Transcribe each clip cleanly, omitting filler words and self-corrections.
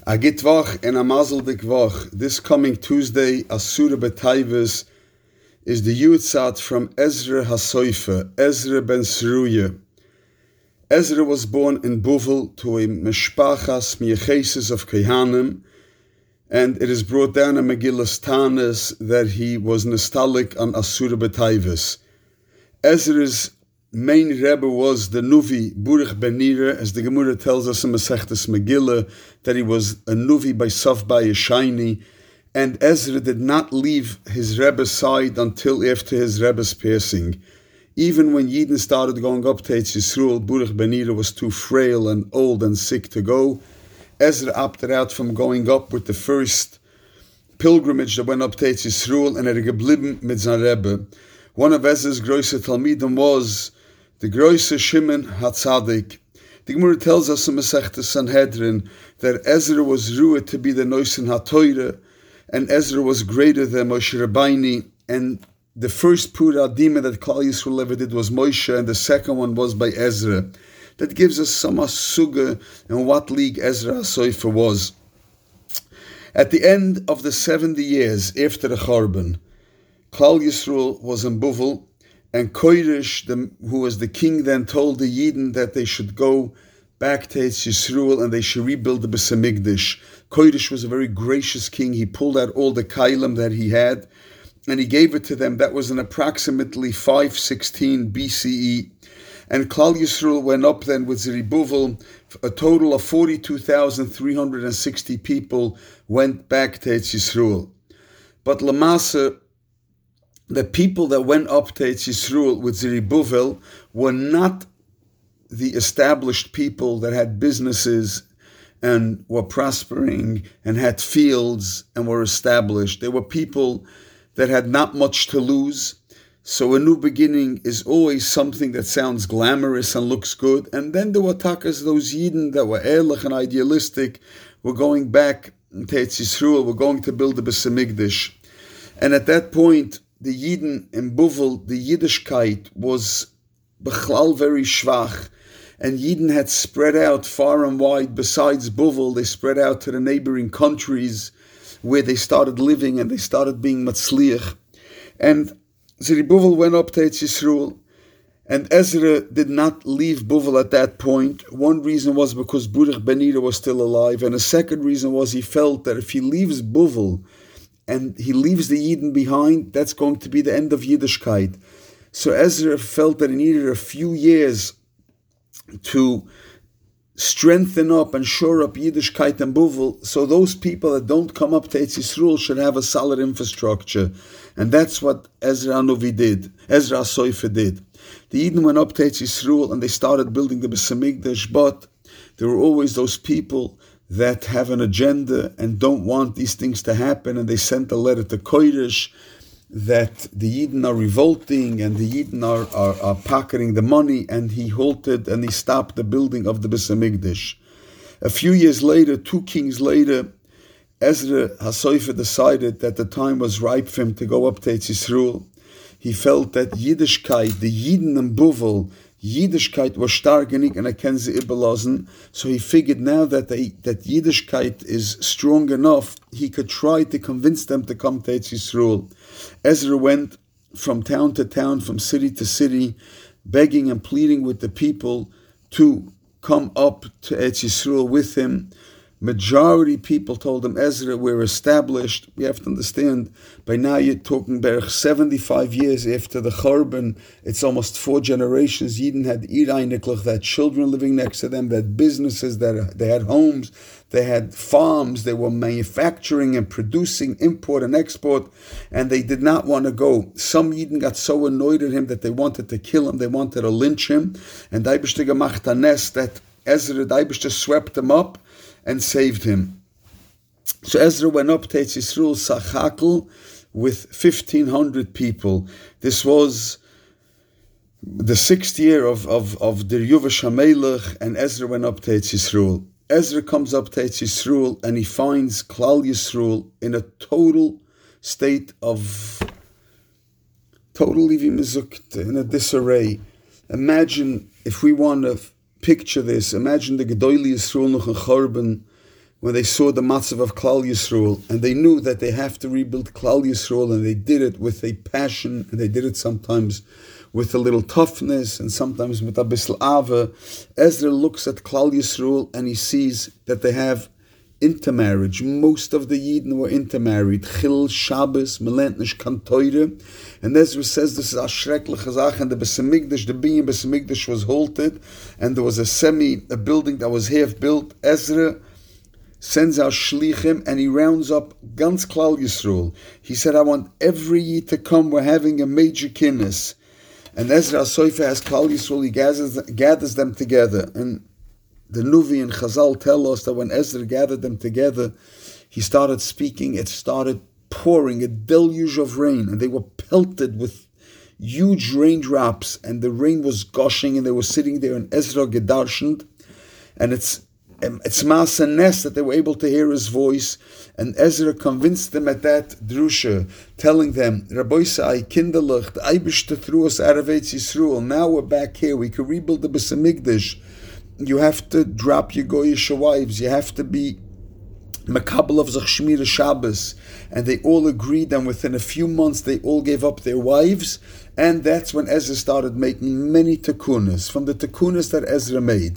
A Gitvach and a Mazel Dikvach. This coming Tuesday, Asura B'Taivus, is the Yutzat from Ezra HaSoifer, Ezra ben Seruya. Ezra was born in Buvel to a Meshpachas Miyecheses of Kehanim, and it is brought down in Megillas Tanis that he was nostalgic on Asura B'Taivus. Ezra's main Rebbe was the Nuvi Baruch ben Nira, as the Gemara tells us in Masechtas Megillah, that he was a Nuvi by Safbai Yeshayni, and Ezra did not leave his Rebbe's side until after his Rebbe's passing. Even when Yidden started going up to Eitz Yisrael, Baruch ben Nira was too frail and old and sick to go. Ezra opted out from going up with the first pilgrimage that went up to Eitz Yisrael, and geblieben mit sein Rebbe. One of Ezra's größer Talmidim was the größer Shimon HaTzadik. The Gemara tells us in Masechtas Sanhedrin that Ezra was rued to be the Noisen HaTorah, and Ezra was greater than Moshe Rabbeinu, and the first Pura Adima that Klal Yisrael ever did was Moshe, and the second one was by Ezra. That gives us some asuga in what league Ezra HaSoifer was. At the end of the 70 years after the Churban, Klal Yisrael was in Buvel, and Koirish, who was the king then, told the Yidden that they should go back to Eitz Yisrael and they should rebuild the Beis Hamikdash. Koirish was a very gracious king. He pulled out all the kailim that he had, and he gave it to them. That was in approximately 516 BCE. And Klal Yisrael went up then with Zerubbabel. A total of 42,360 people went back to Eitz Yisrael. But Lamasa, the people that went up to Eitz Yisrael with Zerubbabel were not the established people that had businesses and were prospering and had fields and were established. They were people that had not much to lose. So a new beginning is always something that sounds glamorous and looks good. And then there were takas, those Yidden that were ehrlich and idealistic, were going back to Eitz Yisrael, were going to build the Beis Hamikdash. And at that point, the Yidden in Buvel, the Yiddishkeit was bechlal very schwach, and Yidden had spread out far and wide. Besides Buvel, they spread out to the neighboring countries where they started living and they started being matzliach. And Zerubbabel went up to Eitz Yisrael, and Ezra did not leave Buvel at that point. One reason was because Baruch ben Nira was still alive, and a second reason was he felt that if he leaves Buvel and he leaves the Yidden behind, that's going to be the end of Yiddishkeit. So Ezra felt that he needed a few years to strengthen up and shore up Yiddishkeit and Buvel, so those people that don't come up to Eitz Yisrael should have a solid infrastructure. And that's what Ezra HaNovi did, Ezra HaSoifer did. The Yidden went up to Eitz Yisrael and they started building the Beis Hamikdash, but there were always those people that have an agenda and don't want these things to happen, and they sent a letter to Koirish that the Yidden are revolting and the Yidden are pocketing the money, and he halted and he stopped the building of the Beis Hamikdash. A few years later, 2 kings later, Ezra HaSoifer decided that the time was ripe for him to go up to Eitz Yisrael. He felt that Yiddishkeit, the Yidden in Buvel, Yiddishkeit was stark genig and can sie überlassen. So he figured now that Yiddishkeit is strong enough, he could try to convince them to come to Eitz Yisrael. Ezra went from town to town, from city to city, begging and pleading with the people to come up to Eitz Yisrael with him. Majority people told him, Ezra, we're established. We have to understand, by now you're talking about 75 years after the Churban. It's almost 4 generations. Yidden had Ireineklich, they had children living next to them, they had businesses, they had homes, they had farms, they were manufacturing and producing, import and export, and they did not want to go. Some Yidden got so annoyed at him that they wanted to kill him, they wanted to lynch him, and Daibishter gemacht hanes that Ezra, Daibishter swept him up and saved him. So Ezra went up to Eitz Yisrael Sachakel with 1,500 people. This was the 6th year of the Yuvash HaMelech, and Ezra went up to Eitz Yisrael. Ezra comes up to Eitz Yisrael and he finds Klal Yisrael in a total state of in a disarray. Imagine, if we want to picture this, imagine the Gedolei Yisrael noch in Churban, when they saw the matzav of Klal Yisrael, and they knew that they have to rebuild Klal Yisrael, and they did it with a passion, and they did it sometimes with a little toughness, and sometimes with a bisl ava. Ezra looks at Klal Yisrael, and he sees that they have intermarriage. Most of the Yidden were intermarried. Chil, Shabbos, Melentnish, Kantoire. And Ezra says this is a schreckliche Sache, and the Besamigdash, the Binyan Besamigdash was halted, and there was a building that was half built. Ezra sends out shlichim, and he rounds up ganz Klal Yisrael. He said, I want every Yid to come, we're having a major kinnis. And Ezra HaSofer has Klal Yisrael, he gathers them together. And the Nuvi and Chazal tell us that when Ezra gathered them together, he started speaking, it started pouring, a deluge of rain, and they were pelted with huge raindrops, and the rain was gushing, and they were sitting there, and Ezra gedarshened, and it's Maaseh Nes that they were able to hear his voice, and Ezra convinced them at that drusha, telling them, Rabbi Sai, kinderlich, the Eibishter threw us out of Eitz Yisrael, now we're back here, we can rebuild the Beis Hamikdash. You have to drop your goyish wives, you have to be Makabel of Zach Shmira Shabbos, and they all agreed, and within a few months they all gave up their wives, and that's when Ezra started making many tikkunas. From the tikkunas that Ezra made,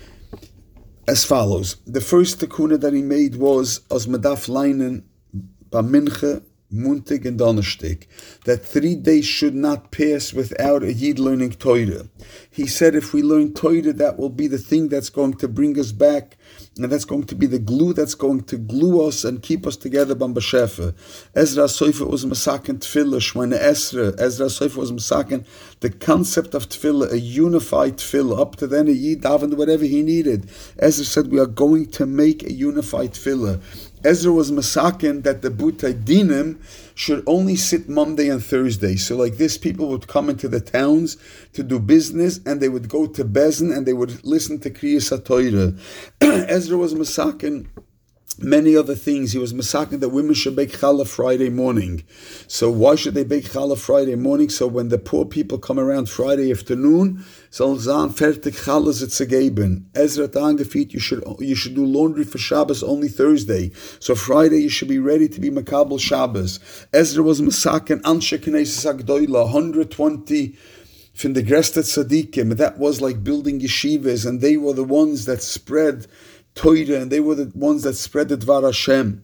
as follows. The first tikkuna that he made was as Medaf Leinen Baminche, Muntig and Donnerstag, that 3 days should not pass without a Yid learning Torah. He said if we learn Torah, that will be the thing that's going to bring us back, and that's going to be the glue that's going to glue us and keep us together. Bambashefa. Ezra HaSofer was Masakin Tefillah, Shmona Esra. Ezra HaSofer was Masakin the concept of Tefillah, a unified Tefillah. Up to then, a Yid davened whatever he needed. Ezra said, we are going to make a unified Tefillah. Ezra was masakin that the Butei Dinim should only sit Monday and Thursday. So like this, people would come into the towns to do business, and they would go to Bezin, and they would listen to Kriyas HaTorah. Ezra was masakin many other things. He was masakin that women should bake challah Friday morning. So why should they bake challah Friday morning? So when the poor people come around Friday afternoon, so zan fertig challah zitzegeben. Ezra Tangefit, you should do laundry for Shabbos only Thursday. So Friday you should be ready to be makabel Shabbos. Ezra was masakin anshe knesses agdoila, 120 from the Grestet Tzadikim. That was like building yeshivas, and they were the ones that spread Torah, and they were the ones that spread the Dvar Hashem.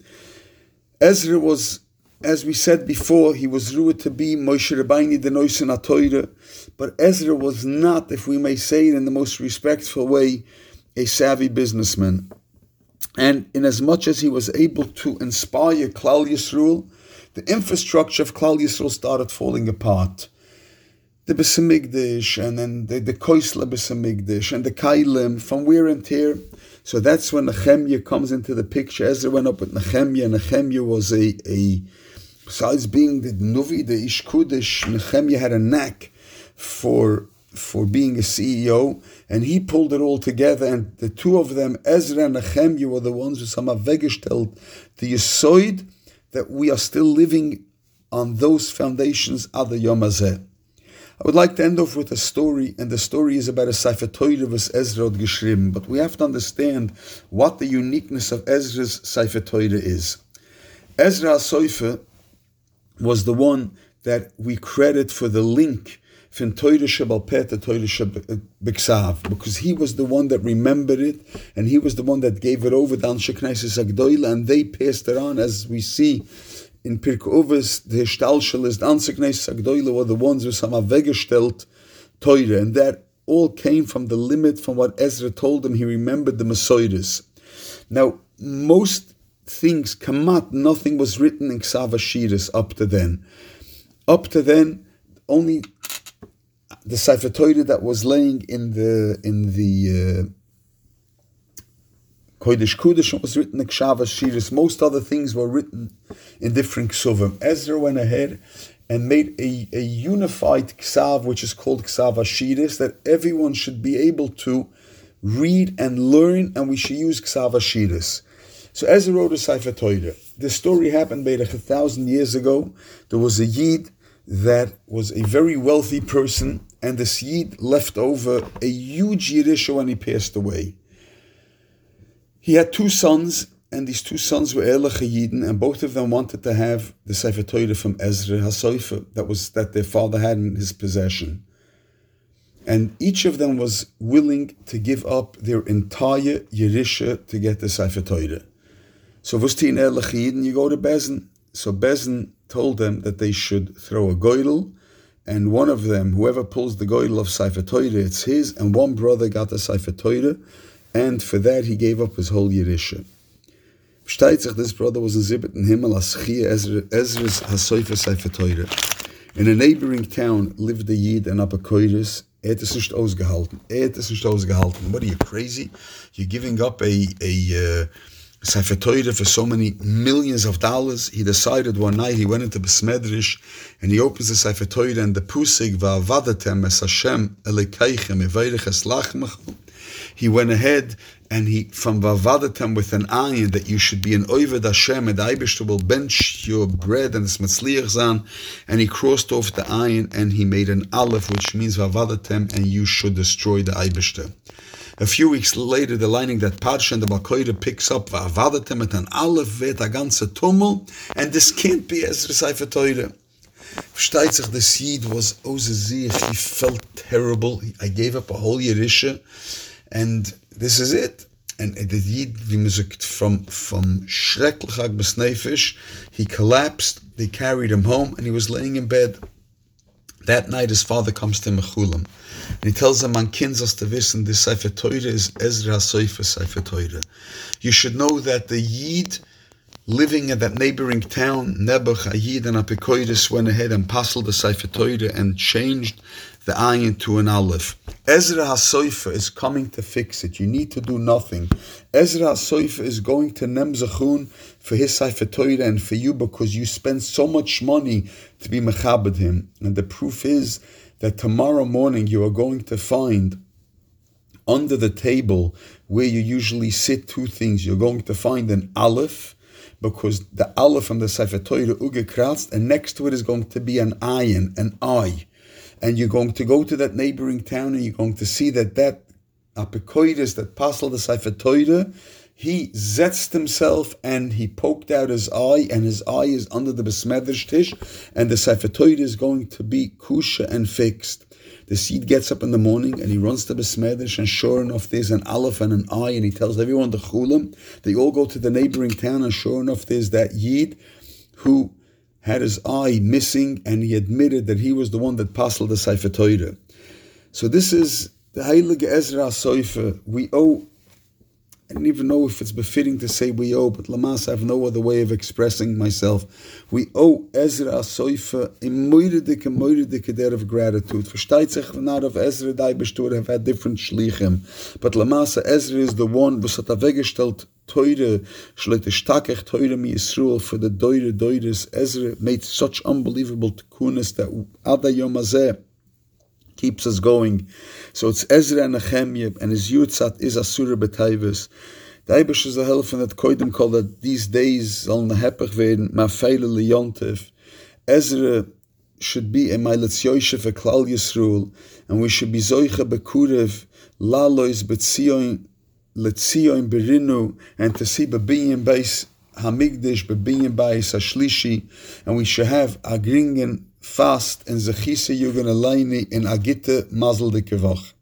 Ezra was, as we said before, he was rued to be Moshe Rabbeinu the Noisen HaTorah, but Ezra was not, if we may say it in the most respectful way, a savvy businessman. And in as much as he was able to inspire Klal Yisrael, the infrastructure of Klal Yisrael started falling apart. The Beis Hamikdash, and then the Koisla Beis Hamikdash, and the Kailim, from wear and tear. So that's when Nehemiah comes into the picture. Ezra went up with Nehemiah. Nehemiah was besides being the Nuvi, the Ish Kudish, Nehemiah had a knack for being a CEO, and he pulled it all together, and the two of them, Ezra and Nehemiah, were the ones who somehow vegestellt the Yesoid, that we are still living on those foundations ad Yom Hazeh. I would like to end off with a story, and the story is about a Sefer Torah was Ezra had geschrieben, but we have to understand what the uniqueness of Ezra's Sefer Torah is. Ezra HaSofer was the one that we credit for the link from Torah Shebal Peh to Torah Shebeksav, because he was the one that remembered it, and he was the one that gave it over to Anshe Knesses Agdoila, and they passed it on, as we see in Pirkei Avos, the Hishtalshelis, the Anshe Knesses Agdoila were the ones who somehow vegestellt Torah, and that all came from the limit, from what Ezra told him. He remembered the Masoides. Now, most things, Kamat, nothing was written in Ksav Hashiris up to then. Up to then, only the Sefer Torah that was laying in the Kodesh Kudesh was written in Ksav Hashiris. Most other things were written in different Ksuvim. Ezra went ahead and made a unified Ksav, which is called Ksav Hashiris, that everyone should be able to read and learn, and we should use Ksav Hashiris. So Ezra wrote a Sefer Torah. The story happened about 1,000 years ago. There was a Yid that was a very wealthy person, and this Yid left over a huge Yerisha when he passed away. He had two sons, and these two sons were Ehrliche Yidden, and both of them wanted to have the Sefer Torah from Ezra HaSofer that their father had in his possession. And each of them was willing to give up their entire Yerisha to get the Sefer Torah. So Vusti in Ehrliche Yidden, you go to Bezen. So Bezen told them that they should throw a goydel, and one of them, whoever pulls the goydel of Sefer Torah, it's his, and one brother got the Sefer Torah, and for that he gave up his whole Yerisha. This brother was in Zibit in Himmel, Ezra's HaSofer Sefer Torah. In a neighboring town lived a Yid and Apakoiris. It is nicht ausgehalten. What are you, crazy? You're giving up a Sefer Torah for so many millions of dollars. He decided one night, he went into Besmedrish, and he opens the Sefer Torah, and the Pusik, Va'avadatem es Hashem Elokeichem eveirich es lachmach. He went ahead and he, from Va'avadatem with an ayin, that you should be an Oved Hashem, and the Eibishter will bench your bread and it's Matzliach Zan, and he crossed off the ayin and he made an Aleph, which means Va'avadatem, and you should destroy the Eibishter. A few weeks later, the lining that Parsha and the Balkoida picks up, Va'avadatem et an Aleph vet a ganze Tummel, and this can't be Ezra Sefer Torah. Versteht sich, the seed was ozezich, he felt terrible. I gave up a whole Yerisha, and this is it. And the Yid, wie man sagt, from schrecklich bis nefesh, he collapsed, they carried him home, and he was laying in bed. That night his father comes to Mechulam, and he tells him, man kinzas to wissen, this Sefer Torah is Ezra HaSofer Sefer Torah. You should know that the Yid living in that neighboring town, Nebuch, a Yid and Apikoidis, went ahead and passed the Sefer Torah and changed the ayin to an aleph. Ezra HaSofer is coming to fix it. You need to do nothing. Ezra HaSofer is going to Nem Zechun for his Sefer Torah and for you, because you spend so much money to be mechabed him. And the proof is that tomorrow morning you are going to find under the table where you usually sit two things. You're going to find an aleph, because the aleph from the Sefer Torah ugekratzt, and next to it is going to be an ayin, an eye. And you're going to go to that neighboring town, and you're going to see that Apikoidis, that Pasal the Sefer Torah, he zetzt himself and he poked out his eye, and his eye is under the Besmedrish Tish, and the Sefer Torah is going to be kusha and fixed. The seed gets up in the morning and he runs to Besmedrish, and sure enough there's an aleph and an eye, and he tells everyone the chulam. They all go to the neighboring town, and sure enough there's that Yid who had his eye missing, and he admitted that he was the one that passed the Sefer Torah. So this is the Heilige Ezra HaSofer. We owe, I don't even know if it's befitting to say we owe, but Lamas, I have no other way of expressing myself. We owe Ezra HaSofer a moiridike der of gratitude. Versteht sich, not of Ezra, die Eibishter have had different shlichim. But Lamas, Ezra is the one who hat weggestellt Teure, schlechte Stakech Teure mi Yisrael for the Deures. Ezra made such unbelievable tekunis that Ada Yom Hazeh keeps us going. So it's Ezra and Nehemiah, and his Yutzat is Asura B'Taivis. The Eibush is the helfen that Koidim called that these days sollen hepech werden, ma feile liyontev. Ezra should be a Meiletz Yosef for Klal Yisrael, and we should be Zoicha Bekurev, Lalois Betzion, Letzion Berinu, and to see Babiyim Beis Hamigdash, Babiyim Beis Hashlishi, and we should have Agringen fast and Zechise Yugen Aleini in Agite Mazel de Kevach.